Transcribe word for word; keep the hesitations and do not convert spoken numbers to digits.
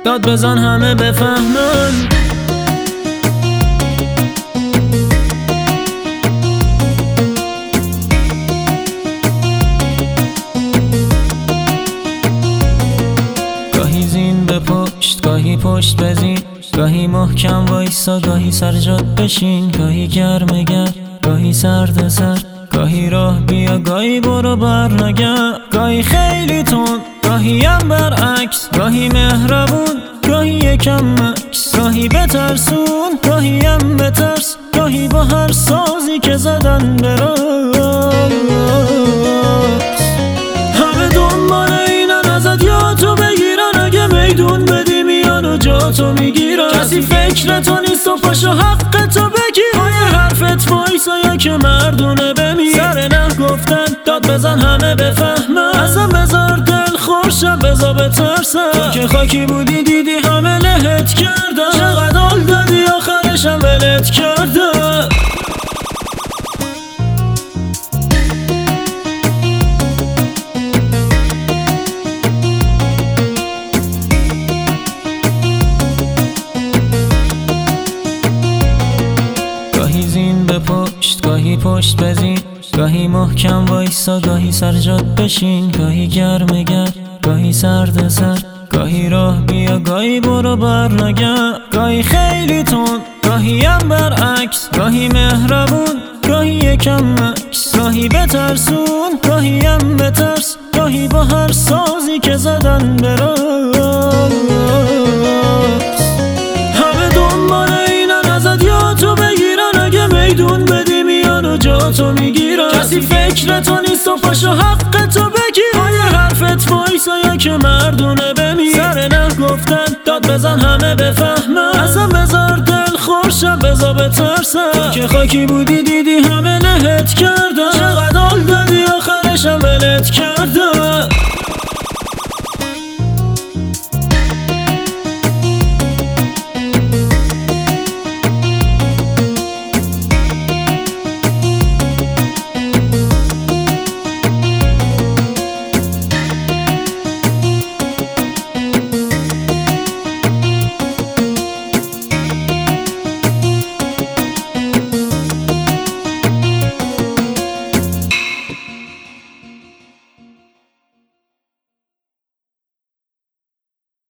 داد بزن همه بفهمن. گاهی زین به پشت، گاهی پشت بزین، گاهی محکم وایسا، گاهی سر جات بشین، گاهی گرم گرم، گاهی سرد سرد، گاهی راه بیا، گاهی برو بر نگرد، گاهی خیلی تند، گاهی هم برعکس، گاهی مهربون، گاهی یکم مکس، گاهی بترسون، گاهی هم بترس، گاهی با هر سازی که زدن براس. همه دنبال اینن ازت یا تو بگیرن، اگه میدون بدی میان و جا تو میگیرن. کسی فکر تو نیست و پاشو حق تو بگیر، پای حرفت وایسا یا که مردونه بمیر. سر نه گفتن داد بزن همه بفهمن، اصلا بذار دل خورشم بذار بترسم. تو که خاکی بودی دیدی همه لهت کردن، چقدر حال دادی آخرشم ولت کردن. گاهی زین به پشت، گاهی پشت بزین، گاهی محکم وایسا، گاهی سر جات بشین، گاهی گرم گرم، گاهی سرد سرد، گاهی راه بیا، گاهی برو بر نگرد، گاهی خیلی تند، گاهی هم برعکس، گاهی مهربون، گاهی یکم مکس، گاهی بترسون، گاهی هم بترس، گاهی با هر سازی که زدن براس. همه دنبال اینن ازت یا تو بگیرن، اگه میدون بدی میان و جا تو میگیرن. کسی فکر تو نیست و پاشو حق تو بگیر، پای حرفت وایسا یا که مردونه بمیر. سر نه گفتن داد بزن همه بفهمن، اصلا بذار دل خورشم بذار بترسم. تو که خاکی بودی دیدی همه لهت کردن، چقدر حال دادی آخرشم ولت کردن.